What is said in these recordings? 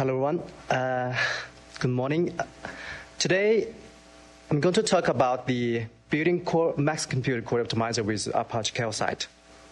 Hello, everyone. Good morning. Today, I'm going to talk about the building Max Compute Core Optimizer with Apache Calcite.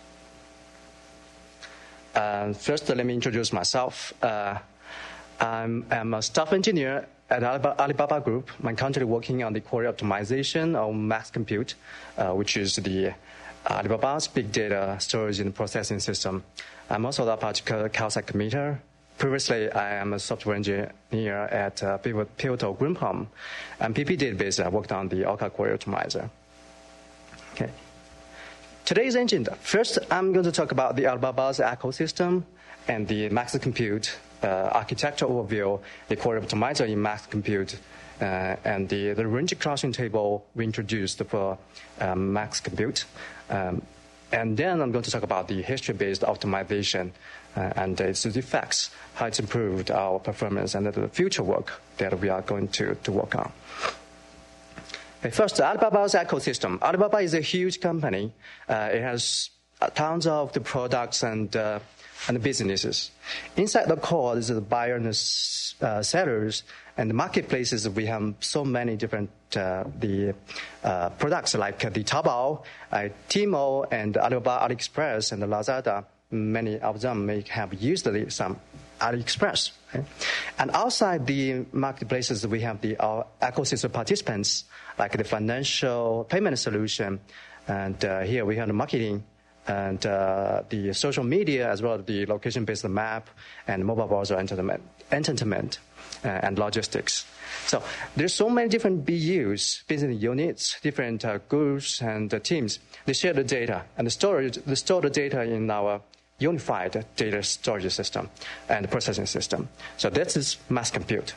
First, let me introduce myself. I'm a staff engineer at Alibaba Group. I'm currently working on the core optimization of Max Compute, which is the Alibaba's big data storage and processing system. I'm also the Apache Calcite committer. Previously, I am a software engineer at Pivotal Greenplum and PP Database. I worked on the Orca Core Optimizer. Okay. Today's agenda. First, I'm going to talk about the Alibaba's ecosystem and the Max Compute architecture overview, the Core Optimizer in Max Compute, and the range clustering table we introduced for Max Compute. And then I'm going to talk about the history-based optimization and its effects, how it's improved our performance, and the future work that we are going to work on. Okay, first, Alibaba's ecosystem. Alibaba is a huge company. It has tons of the products and businesses. Inside the core is the buyers and sellers, and the marketplaces. We have so many different products like the Taobao, Tmall, and Alibaba AliExpress and Lazada. Many of them may have used some AliExpress. Okay? And outside the marketplaces, we have our ecosystem participants like the financial payment solution, and here we have the marketing and the social media, as well as the location-based map and mobile browser entertainment and logistics. So there's so many different BUs, business units, different groups and teams. They share the data and they store the data in our unified data storage system and processing system. So this is Max Compute.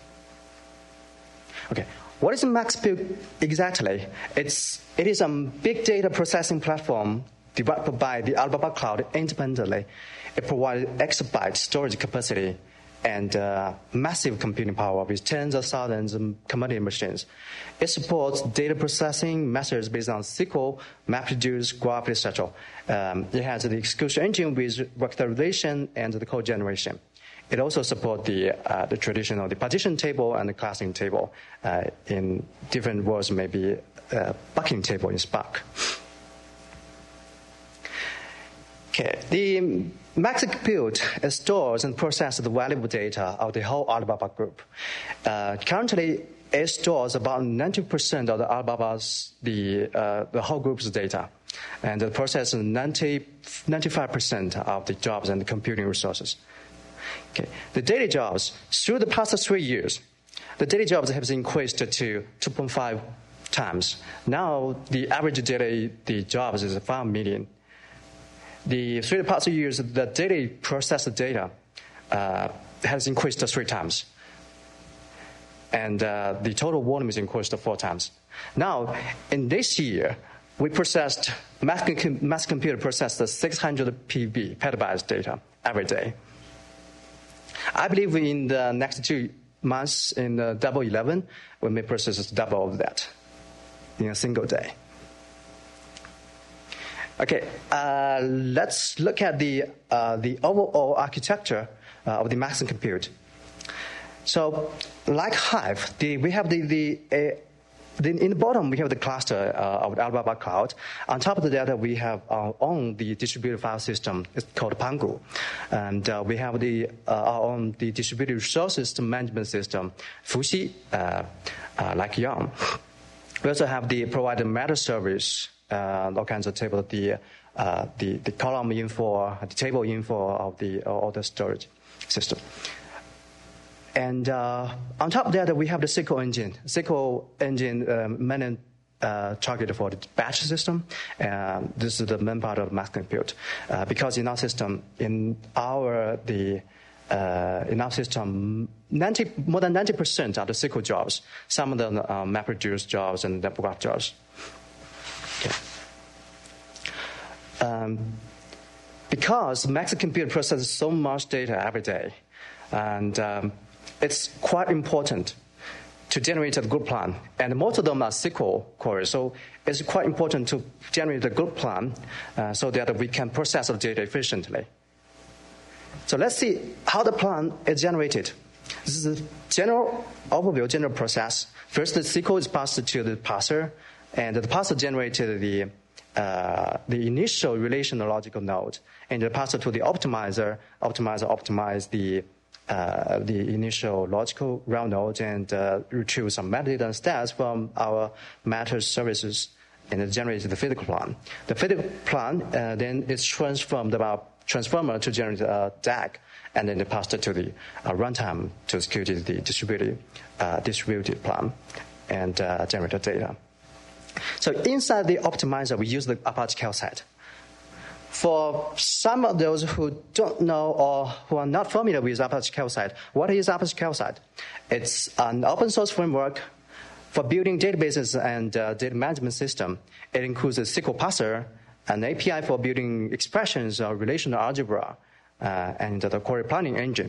Okay, what is Max Compute exactly? It is a big data processing platform developed by the Alibaba Cloud independently. It provides exabyte storage capacity and massive computing power with tens of thousands of commodity machines. It supports data processing methods based on SQL, MapReduce, Graph, etc. It has the execution engine with vectorization and the code generation. It also supports the traditional the partition table and the classing table. In different words, maybe bucketing table in Spark. Okay, the Max Compute stores and processes the valuable data of the whole Alibaba Group. Currently, it stores about 90% of the Alibaba's the whole group's data, and it processes 95% of the jobs and the computing resources. Okay, the daily jobs through the past 3 years, the daily jobs have increased to 2.5 times. Now, the average daily jobs is 5 million. Through the past years, the daily processed data has increased 3 times. And the total volume is increased 4 times. Now, in this year, we processed, Max Compute processed 600 petabytes data every day. I believe in the next 2 months, in Double 11, we may process double of that in a single day. Okay, let's look at the overall architecture of the Max Compute. So, like Hive, we have in the bottom we have the cluster of the Alibaba Cloud. On top of that, we have our own the distributed file system. It's called Pangu, and we have our own the distributed resources management system, Fuxi, like Yarn. We also have the provided meta service. All kinds of tables, the column info, the table info of all the storage system. And on top of that, we have the SQL engine. SQL engine mainly targeted for the batch system. This is the main part of Max Compute because in our system, more than 90% are the SQL jobs. Some of them are MapReduce jobs and graph jobs. Okay. Because Max Compute processes so much data every day, and it's quite important to generate a good plan. And most of them are SQL queries, so it's quite important to generate a good plan so that we can process the data efficiently. So let's see how the plan is generated. This is a general overview, general process. First, the SQL is passed to the parser, and the parser generated the initial relational logical node, and the parser to the optimizer. Optimizer optimize the initial logical round node and retrieve some metadata and stats from our matters services, and it generates the physical plan. The physical plan then is transformed about transformer to generate a DAG, and then it passed it to the runtime to execute the distributed plan and generate the data. So inside the optimizer, we use the Apache CalSat. For some of those who don't know or who are not familiar with Apache CalSat, what is Apache CalSat? It's an open source framework for building databases and data management system. It includes a SQL parser, an API for building expressions or relational algebra, and the query planning engine.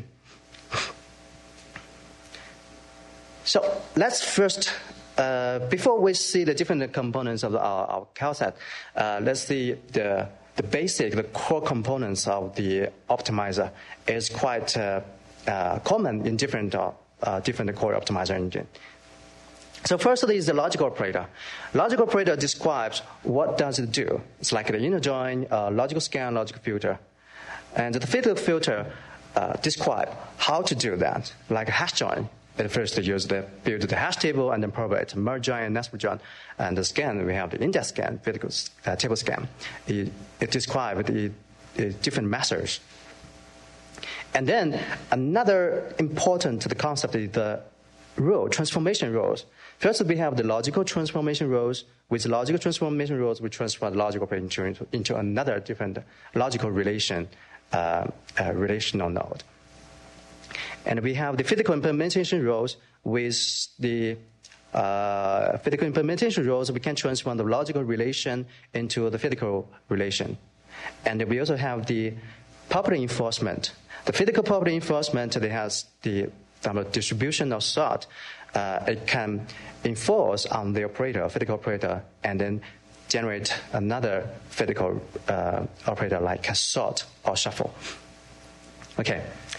So let's first, before we see the different components of our CalSat, let's see the core components of the optimizer is quite common in different core optimizer engine. So firstly is the logical operator. Logical operator describes what does it do. It's like the inner join, logical scan, logical filter. And the physical filter describe how to do that, like a hash join. At first, build the hash table and then provide merge join and nested join. And the scan, we have the index scan, physical table scan. It describes the different methods. And then another important concept is the transformation rules. First, we have the logical transformation rules. With logical transformation rules, we transform the logical operator into another different logical relational node. And we have the physical implementation rules. With the physical implementation rules, we can transform the logical relation into the physical relation. And we also have the property enforcement. The physical property enforcement, it has the distribution of sort. It can enforce on the operator, physical operator, and then generate another physical operator like a sort or shuffle. Okay.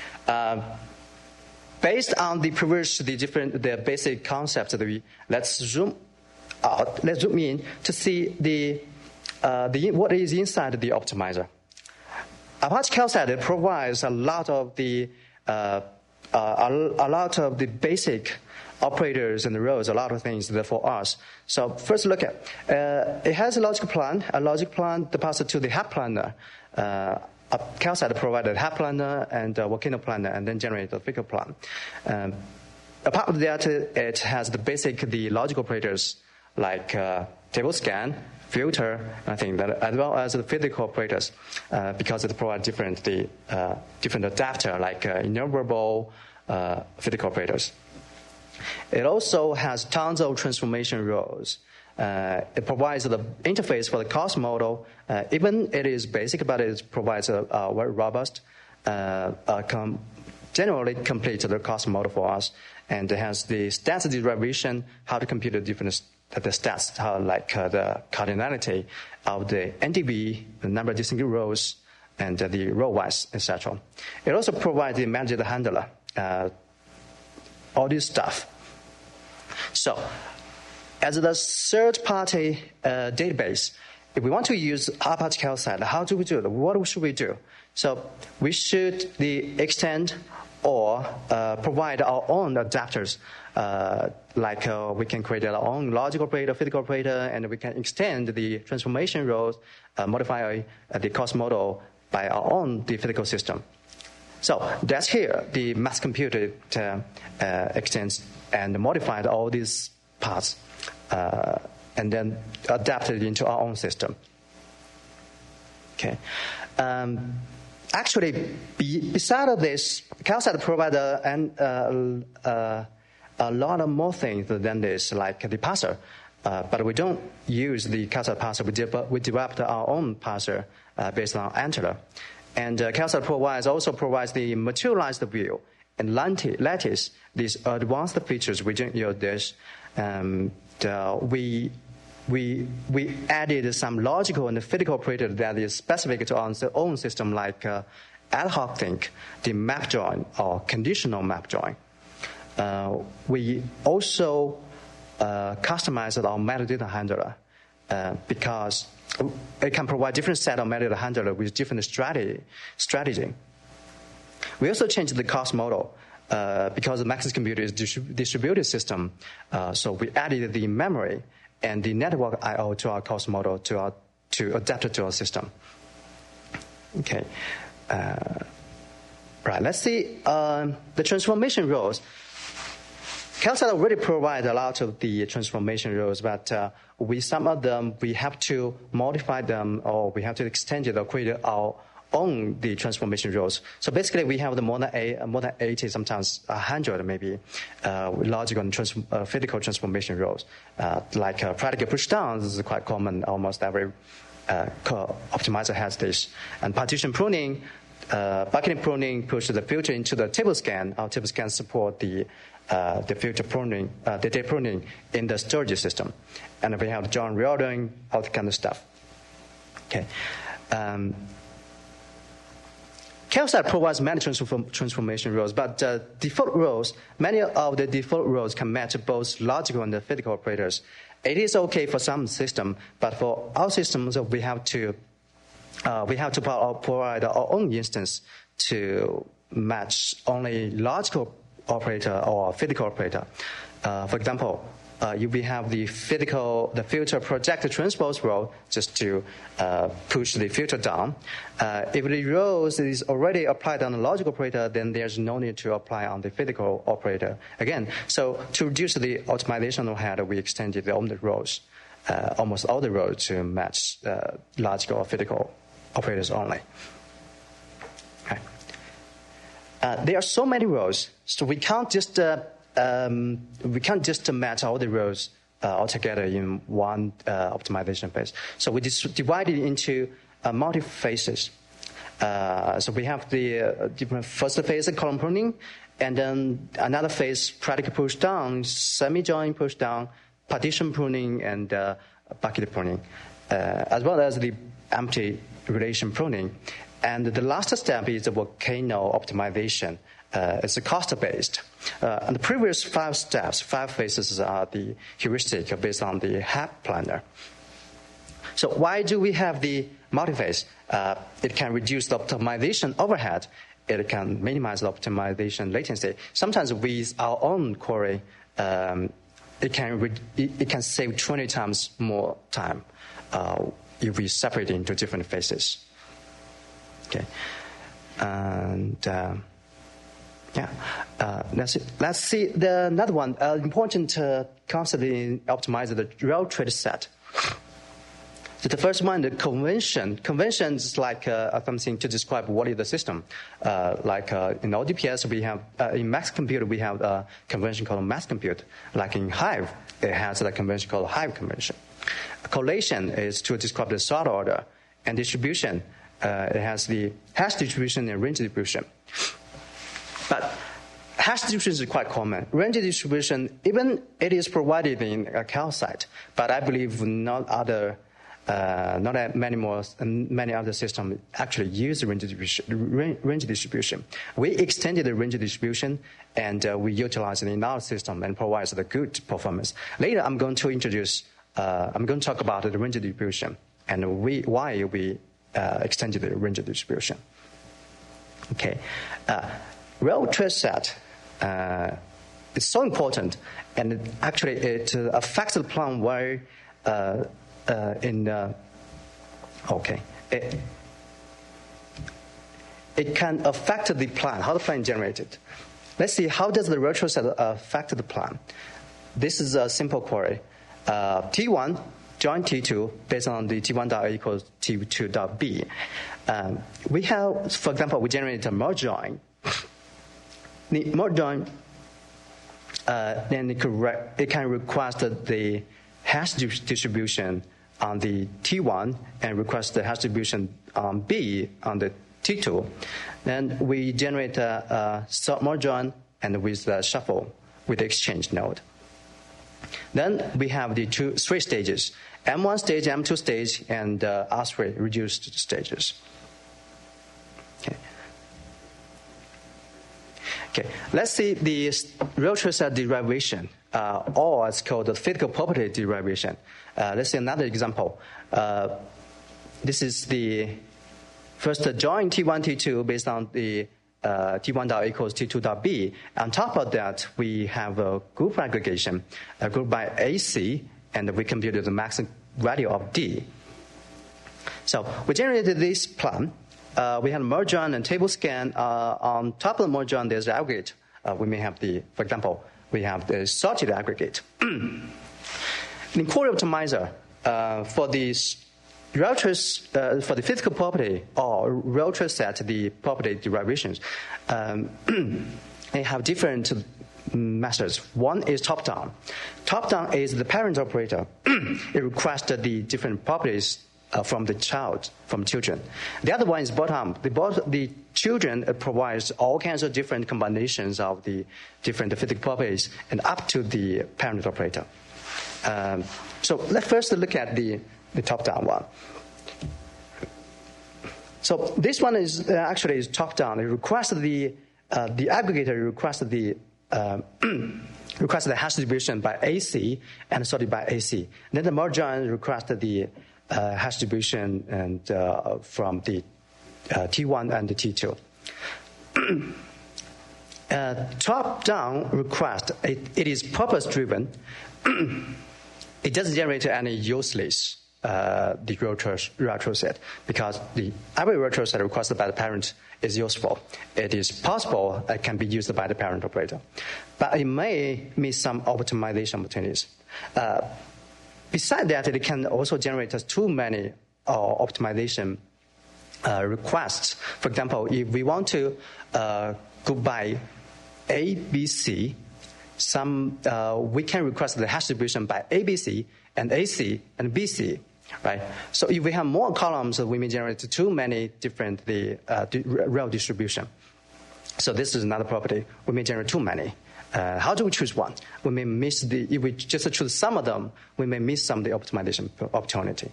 Based on the previous, the basic concepts, let's zoom in to see what is inside the optimizer. Apache CalSat provides a lot of the basic operators and rules, a lot of things for us. So first look at it has a logical plan. A logic plan to pass it to the HAP planner. CalSat provided HAP planner and Volcano planner, and then generate the physical plan. Apart from that, it has the logical operators like table scan, filter, I think that, as well as the physical operators, because it provides different adapter like enumerable physical operators. It also has tons of transformation rules. It provides the interface for the cost model. Even it is basic, but it provides a very robust, generally complete the cost model for us. And it has the stats derivation, how to compute the different stats, like the cardinality of the NDV, the number of distinct rows, and the row-wise, etc. It also provides the managed handler, all this stuff. So, as the third-party database, if we want to use Apache CalSat, how do we do it? What should we do? So we should extend or provide our own adapters. We can create our own logical operator, physical operator, and we can extend the transformation rules, modify the cost model by our own the physical system. So that's here. The mass computer extends and modified all these parts and then adapted into our own system. Okay. Actually, beside of this, CalSat provides a lot of more things than this, like the parser. But we don't use the CalSat parser. We developed our own parser based on Antler. And CalSat also provides the materialized view and lattice, these advanced features. We didn't use this. We added some logical and physical operator that is specific to our own system, like ad hoc think, the map join or conditional map join. we also customized our metadata handler because it can provide different set of metadata handler with different strategy. We also changed the cost model because the Maxis computer is distributed system. So we added the memory and the network I/O to our cost model to adapt it to our system. Okay. Right. Let's see the transformation rules. CalSat already provide a lot of the transformation rules, but some of them we have to modify them, or we have to extend it or create our own the transformation rules. So basically, we have the more than 80, sometimes 100 maybe, logical and physical transformation rules. Like predicate pushdown, this is quite common. Almost every optimizer has this. And partition pruning, bucketing pruning pushes the filter into the table scan. Our table scan support the filter pruning, the data pruning in the storage system. And we have join reordering, all that kind of stuff. Okay. CalSat provides many transformation rules, but default rules, many of the default rules can match both logical and physical operators. It is okay for some system, but for our systems, we have to provide our own instance to match only logical operator or physical operator. For example, we have the filter project transpose role just to push the filter down. If the rules is already applied on the logical operator, then there's no need to apply on the physical operator again. So to reduce the optimization overhead, we extended all the roles, almost all the roles to match logical or physical operators only. Okay. There are so many roles, so we can't just match all the rows all together in one optimization phase. So we divide it into multi-phases. So we have the different first phase, column pruning, and then another phase, predicate push down, semi-join push down, partition pruning, and bucket pruning, as well as the empty relation pruning. And the last step is the volcano optimization. It's cost-based. And the previous 5 steps, 5 phases are the heuristic based on the HAP planner. So why do we have the multi-phase? It can reduce the optimization overhead. It can minimize the optimization latency. Sometimes with our own query, it can save 20 times more time if we separate it into different phases. Okay, and let's see another one. Important concept in optimizer, the rail trade set. So the first one, the convention. Convention is like something to describe what is the system. Like in ODPS, we have in Max Compute we have a convention called Max Compute. Like in Hive, it has a convention called Hive convention. Collation is to describe the sort order, and distribution. It has the hash distribution and range distribution. But hash distribution is quite common. Range distribution, even it is provided in a CalSat, but I believe not many other systems actually use range distribution. We extended the range distribution, and we utilize it in our system and provides the good performance. Later, I'm going to talk about the range distribution and why we extended the range distribution. Okay. Rail trace set is so important, and it affects the plan very it can affect the plan, how the plan is generated. Let's see, how does the rail trace set affect the plan? This is a simple query. T1 join T2 based on the T1.A equals T2.B. We have, for example, we generate a merge join. The merge join, then it can request the hash distribution on the T1 and request the hash distribution on B on the T2. Then we generate a merge join and with the shuffle with the exchange node. Then we have the 3 stages, M1 stage, M2 stage, and R3 reduced stages. Okay. Okay, let's see the real truth set derivation, or it's called the physical property derivation. Let's see another example. This is the first join T1, T2 based on the T1 dot equals T2 dot B. On top of that, we have a group aggregation, a group by AC, and we computed the maximum value of D. So we generated this plan. We have merge join and table scan. On top of the merge join, there's the aggregate. We may have for example, we have the sorted aggregate. In Query Optimizer, for the real truth, for the physical property or real truth set, the property derivations, they have different methods. One is top-down. Top-down is the parent operator. It requests the different properties from the children. The other one is bottom. The children provides all kinds of different combinations of the different physical properties and up to the parent operator. So let's first look at the top-down one. So this one is actually top-down. It requests the aggregator requests the hash distribution by AC and sorted by AC. Then the merge join requests the hash distribution and from the T1 and the T2. Top-down request, it is purpose-driven. It doesn't generate any useless the real truth set, because every real truth set requested by the parent is useful. It is possible it can be used by the parent operator, but it may miss some optimization opportunities. Besides that, it can also generate too many optimization requests. For example, if we want to go by A, B, C, we can request the hash distribution by ABC and AC and BC, right? So if we have more columns, we may generate too many different real distribution. So this is another property. We may generate too many. How do we choose one? We may miss if we just choose some of them, we may miss some of the optimization opportunity.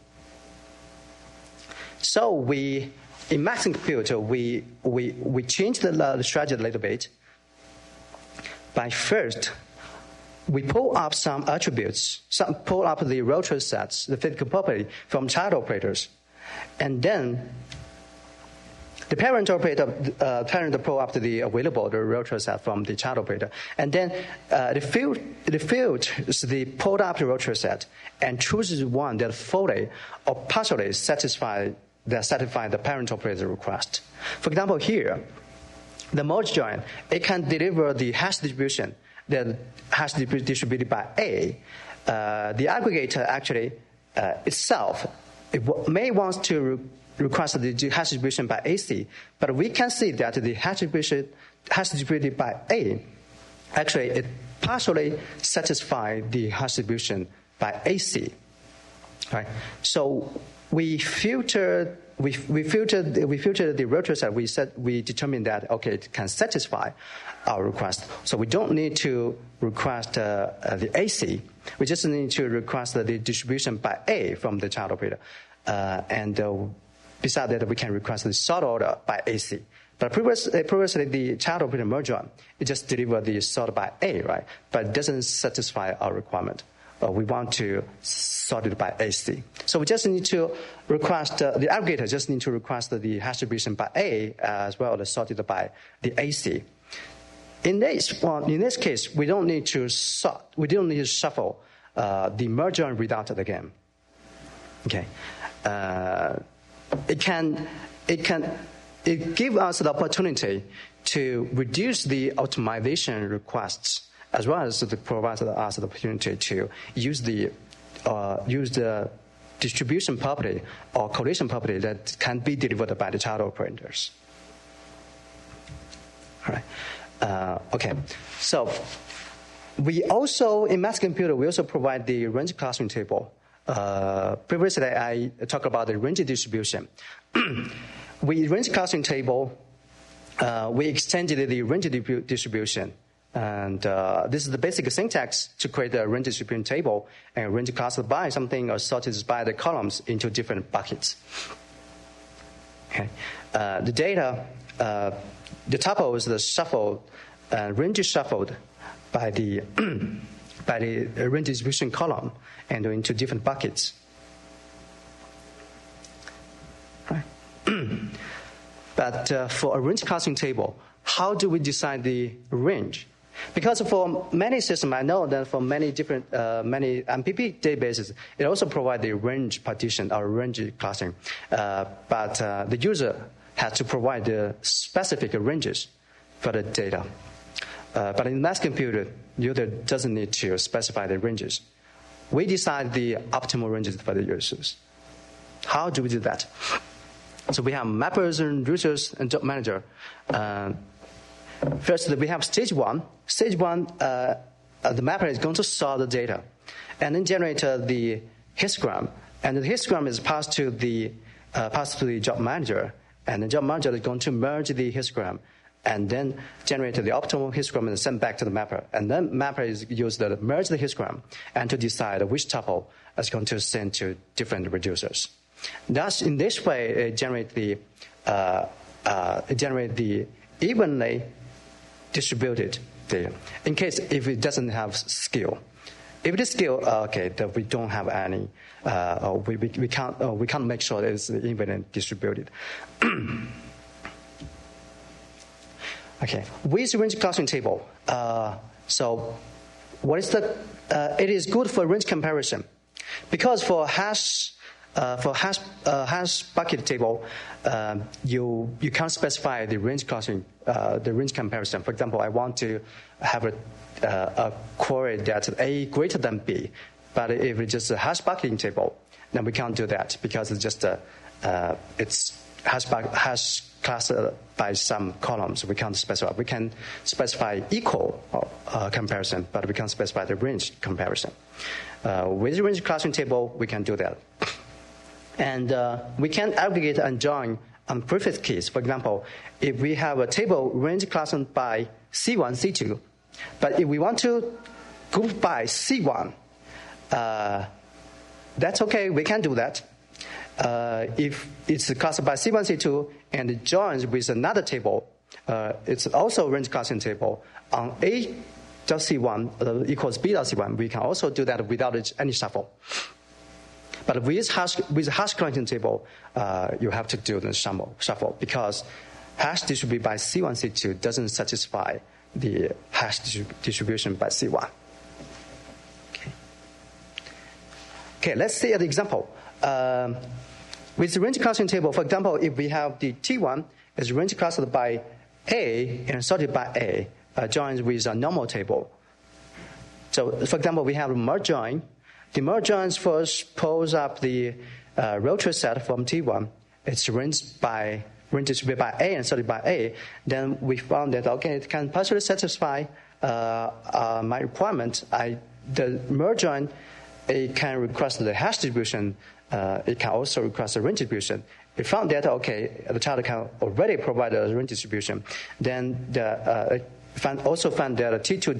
So in Maximum Compute, we change the strategy a little bit. By first, we pull up some attributes, pull up the real truth sets, the physical property from child operators, and then the parent operator, pull up the real truth set from the child operator, and then the field is the pulled up real truth set and chooses one that fully or partially satisfy the parent operator request. For example, here, the merge join, it can deliver the hash distribution that has distributed by A. The aggregator actually itself, it may want to request the hash distribution by AC, but we can see that the hash distributed by A, actually it partially satisfies the hash distribution by AC. Right? So we filtered the real truth set. We determined that it can satisfy our request. So we don't need to request the AC. We just need to request the distribution by A from the child operator, and besides that, we can request the sort order by AC. But previously the child operator merge join, it just delivered the sort by A, right? But it doesn't satisfy our requirement. We want to sort it by AC. So we just need to request, the aggregator just need to request the hash distribution by A as well as sorted by the AC. In this case, we don't need to sort, we don't need to shuffle the merge join result again. Okay. It gives us the opportunity to reduce the optimization requests, as well as to provide us the opportunity to use the distribution property or correlation property that can be delivered by the child operators. All right. Okay. So we also, in Mass Computer, we also provide the range clustering table. Previously, I talked about the range distribution. With range clustering table, we extended the range distribution. And this is the basic syntax to create a range distribution table and range clustered by something or sorted by the columns into different buckets. Okay. The data, the tuple is the shuffle range shuffled by the by the range distribution column and into different buckets. Right. But for a range clustering table, how do we decide the range? Because for many systems, I know that for many different many MPP databases, it also provides the range partition or range clustering. But the user has to provide the specific ranges for the data. But in mass computer, the user doesn't need to specify the ranges. We decide the optimal ranges for the users. How do we do that? So we have mappers and routers and job manager. First, we have stage one. Stage one, the mapper is going to sort the data and then generate the histogram. And the histogram is passed to the job manager. And the job manager is going to merge the histogram and then generate the optimal histogram and send back to the mapper. And then mapper is used to merge the histogram and to decide which tuple is going to send to different reducers. Thus, in this way, it generates the evenly distributed data. In case if it doesn't have scale, if it is scale, okay, then we don't have any. We can't make sure that it's evenly distributed. Okay, with range clustering table. So, what is the? It is good for range comparison, because for hash bucket table, you can't specify the range clustering, the range comparison. For example, I want to have a query that's A greater than B, but if it's just a hash bucketing table, then we can't do that because it's just it's hash clustered by some columns. We can't specify. We can specify equal comparison, but we can't specify the range comparison. With the range clustering table, we can do that. And we can aggregate and join on prefix keys. For example, if we have a table range clustered by C1, C2, but if we want to group by C1, that's okay, we can do that. If it's clustered by C1, C2, and it joins with another table, it's also a range clustering table on A.C1 equals B.C1, we can also do that without any shuffle. But with hash clustering table, you have to do the shuffle because hash distributed by C1, C2 doesn't satisfy the hash distribution by C1. Okay, let's see an example. With the range clustering table, for example, if we have the T1 is range clustered by A and sorted by A, joins with a normal table. So, for example, we have a merge join. The merge joins first pulls up the rotor set from T1. It's range distributed by A and sorted by A. Then we found that, okay, it can partially satisfy my requirement. The merge join, it can request the hash distribution. It can also request a range distribution. We found that, okay, the child can already provide a range distribution. Then also found that T2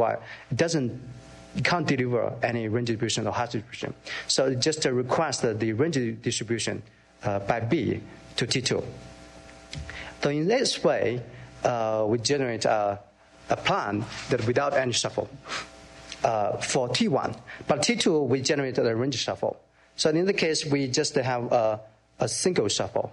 can't deliver any range distribution or hash distribution. So it just requests the range distribution by B to T2. So in this way, we generate a plan that without any shuffle for T1. But T2, we generated a range shuffle. So in the case, we just have a single shuffle.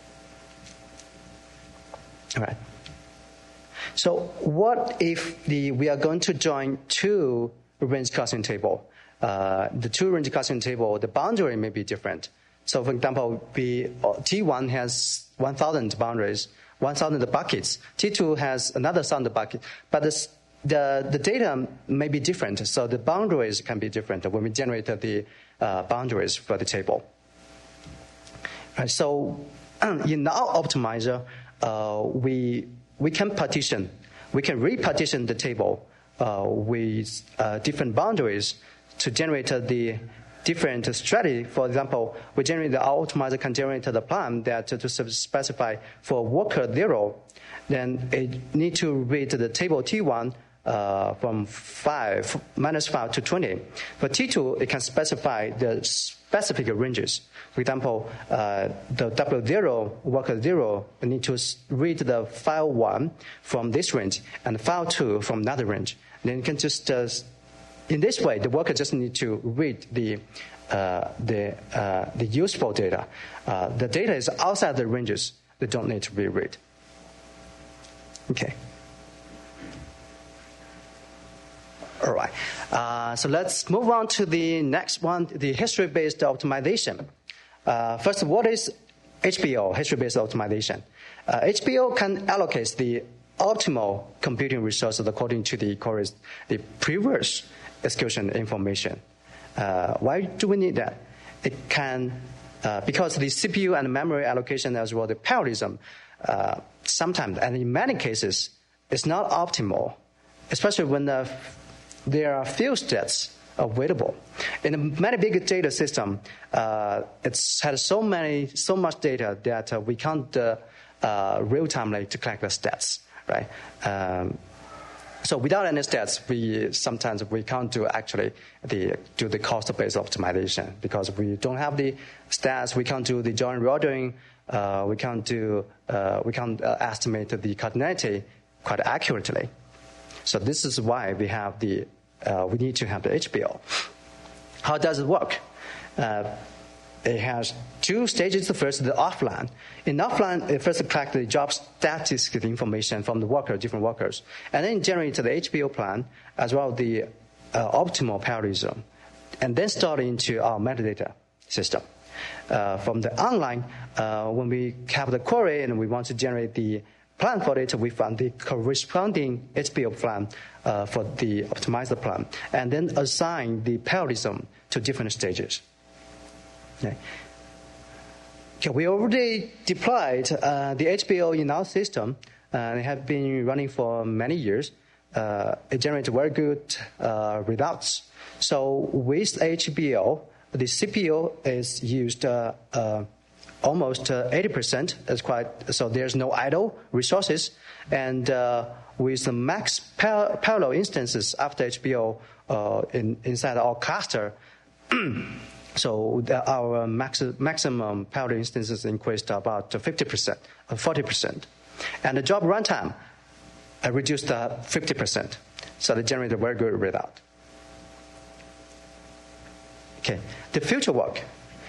All right. So what if we are going to join two range clustering table? The two range clustering table, the boundary may be different. So for example, T1 has 1,000 boundaries, 1,000 buckets. T2 has another 1,000 buckets. But the data may be different, so the boundaries can be different when we generate the boundaries for the table. Right, so in our optimizer, we can repartition the table with different boundaries to generate the different strategy. For example, our optimizer can generate the plan that to specify for worker 0, then it need to read the table T1 from -5 to 20. For T2, it can specify the specific ranges. For example, the W0, worker 0, need to read the file 1 from this range and file 2 from another range. Then you can just, in this way, the worker just need to read the useful data. The data is outside the ranges. They don't need to be read. Okay. All right. So let's move on to the next one, the history-based optimization. First, what is HBO, history-based optimization? HBO can allocate the optimal computing resources according to the previous execution information. Why do we need that? It can, because the CPU and memory allocation as well, the parallelism, sometimes, and in many cases, is not optimal, especially when there are few stats available. In a many big data system, it's had so much data that we can't real-time to collect the stats, right? So without any stats, sometimes we can't do the cost-based optimization because we don't have the stats. We can't do the joint reordering. We can't estimate the cardinality quite accurately. So this is why we need to have the HBO. How does it work? It has two stages. The first, the offline. In offline, it first collects the job statistics information from the different workers, and then generate the HBO plan as well as the optimal parallelism, and then store into our metadata system. From the online, when we have the query and we want to generate the plan for it, we find the corresponding HBO plan for the optimizer plan, and then assign the parallelism to different stages. Okay. We already deployed the HBO in our system. It has been running for many years. It generates very good results. So with HBO, the CPU is used almost 80%. So there's no idle resources. And with the max parallel instances after HBO inside our cluster, so our maximum parallel instances increased about 50%, 40%. And the job runtime reduced 50%. So they generate a very good result. Okay, the future work.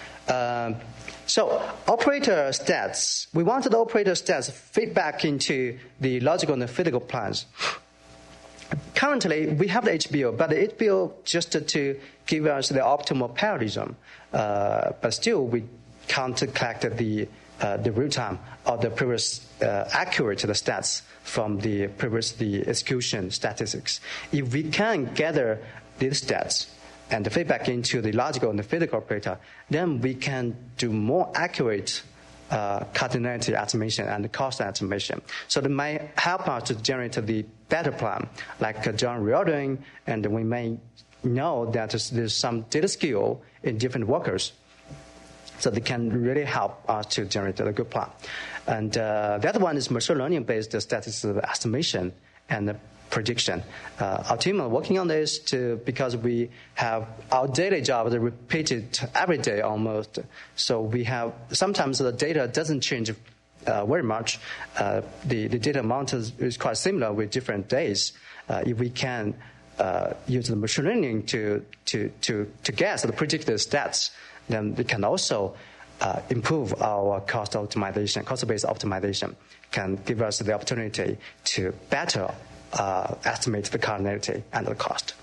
So operator stats. We wanted the operator stats feedback into the logical and the physical plans. Currently, we have the HBO, but the HBO just to give us the optimal parallelism. But still, we can't collect the real time or the previous accurate stats from the previous execution statistics. If we can gather these stats and the feedback into the logical and the physical operator, then we can do more accurate cardinality estimation and cost estimation. So that might help us to generate the better plan, like joint reordering, and we may know that there's some data skill in different workers. So they can really help us to generate a good plan. And the other one is machine learning-based statistical estimation and prediction. Our team are working on this because we have our daily job repeated every day almost. So we have sometimes the data doesn't change very much. The data amount is quite similar with different days. If we can use the machine learning to guess the predicted stats, then we can also improve our cost-based optimization. Can give us the opportunity to better estimate the cardinality and the cost.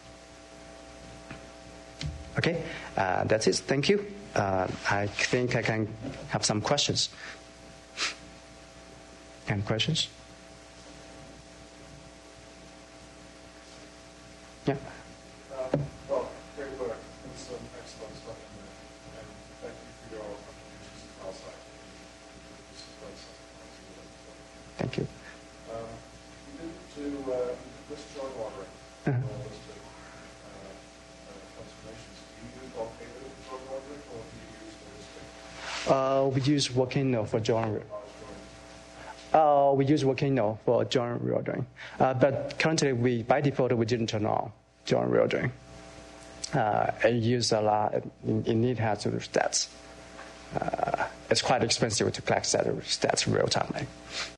Okay, that's it. Thank you. I think I can have some questions. Any questions? Yeah. Well, great work. There's some excellent stuff in there. And thank you for your contributions to our site. This is great stuff. Thank you. This joint ordering, all this transformations, do you use Volcano for joint ordering, or do you use We use Volcano for joint. We use Volcano for joint reordering, but currently by default we didn't turn on joint reordering. It uses a lot. It needs hazard stats. It's quite expensive to collect stats real time.